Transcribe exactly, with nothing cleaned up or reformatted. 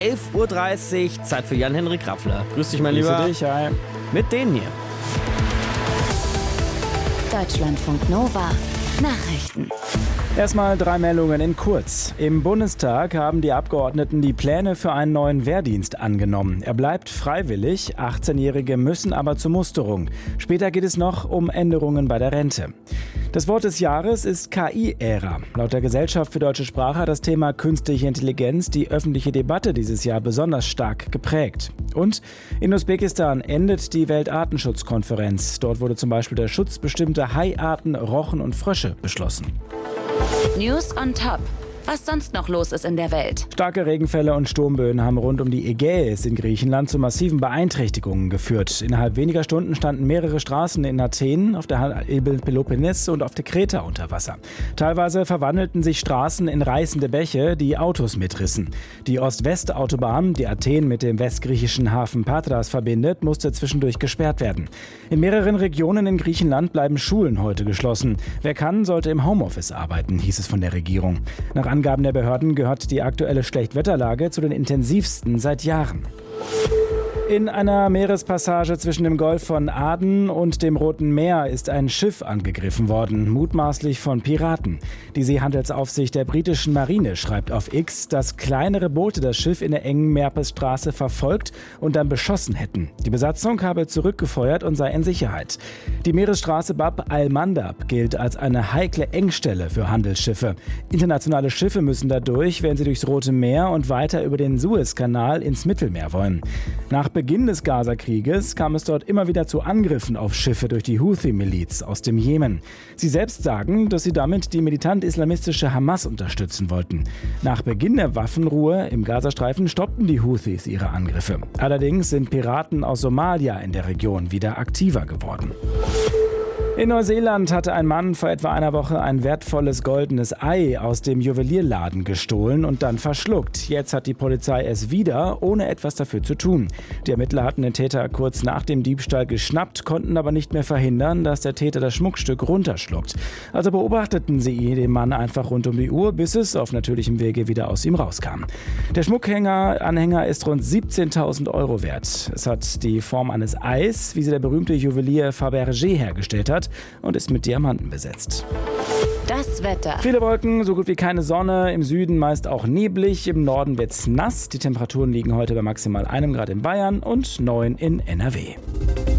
elf Uhr dreißig, Zeit für Jan-Henrik Raffler. Grüß dich, mein Grüße Lieber. dich, hi. Mit denen hier. Deutschlandfunk Nova. Nachrichten. Erstmal drei Meldungen in kurz. Im Bundestag haben die Abgeordneten die Pläne für einen neuen Wehrdienst angenommen. Er bleibt freiwillig, achtzehnjährige müssen aber zur Musterung. Später geht es noch um Änderungen bei der Rente. Das Wort des Jahres ist K I-Ära. Laut der Gesellschaft für deutsche Sprache hat das Thema künstliche Intelligenz die öffentliche Debatte dieses Jahr besonders stark geprägt. Und in Usbekistan endet die Weltartenschutzkonferenz. Dort wurde zum Beispiel der Schutz bestimmter Haiarten, Rochen und Frösche beschlossen. News on Top. Was sonst noch los ist in der Welt. Starke Regenfälle und Sturmböen haben rund um die Ägäis in Griechenland zu massiven Beeinträchtigungen geführt. Innerhalb weniger Stunden standen mehrere Straßen in Athen, auf der Halbinsel Peloponnes und auf der Kreta unter Wasser. Teilweise verwandelten sich Straßen in reißende Bäche, die Autos mitrissen. Die Ost-West-Autobahn, die Athen mit dem westgriechischen Hafen Patras verbindet, musste zwischendurch gesperrt werden. In mehreren Regionen in Griechenland bleiben Schulen heute geschlossen. Wer kann, sollte im Homeoffice arbeiten, hieß es von der Regierung. Nach Angaben der Behörden gehört die aktuelle Schlechtwetterlage zu den intensivsten seit Jahren. In einer Meerespassage zwischen dem Golf von Aden und dem Roten Meer ist ein Schiff angegriffen worden, mutmaßlich von Piraten. Die Seehandelsaufsicht der britischen Marine schreibt auf X, dass kleinere Boote das Schiff in der engen Meeresstraße verfolgt und dann beschossen hätten. Die Besatzung habe zurückgefeuert und sei in Sicherheit. Die Meeresstraße Bab al-Mandab gilt als eine heikle Engstelle für Handelsschiffe. Internationale Schiffe müssen dadurch, wenn sie durchs Rote Meer und weiter über den Suezkanal ins Mittelmeer wollen. Nach Beginn des Gaza-Krieges kam es dort immer wieder zu Angriffen auf Schiffe durch die Houthi-Miliz aus dem Jemen. Sie selbst sagen, dass sie damit die militant-islamistische Hamas unterstützen wollten. Nach Beginn der Waffenruhe im Gazastreifen stoppten die Houthis ihre Angriffe. Allerdings sind Piraten aus Somalia in der Region wieder aktiver geworden. In Neuseeland hatte ein Mann vor etwa einer Woche ein wertvolles goldenes Ei aus dem Juwelierladen gestohlen und dann verschluckt. Jetzt hat die Polizei es wieder, ohne etwas dafür zu tun. Die Ermittler hatten den Täter kurz nach dem Diebstahl geschnappt, konnten aber nicht mehr verhindern, dass der Täter das Schmuckstück runterschluckt. Also beobachteten sie den Mann einfach rund um die Uhr, bis es auf natürlichem Wege wieder aus ihm rauskam. Der Schmuckhänger-Anhänger ist rund siebzehntausend Euro wert. Es hat die Form eines Eis, wie sie der berühmte Juwelier Fabergé hergestellt hat, und ist mit Diamanten besetzt. Das Wetter. Viele Wolken, so gut wie keine Sonne, im Süden meist auch neblig, im Norden wird's nass. Die Temperaturen liegen heute bei maximal einem Grad in Bayern und neun in N R W.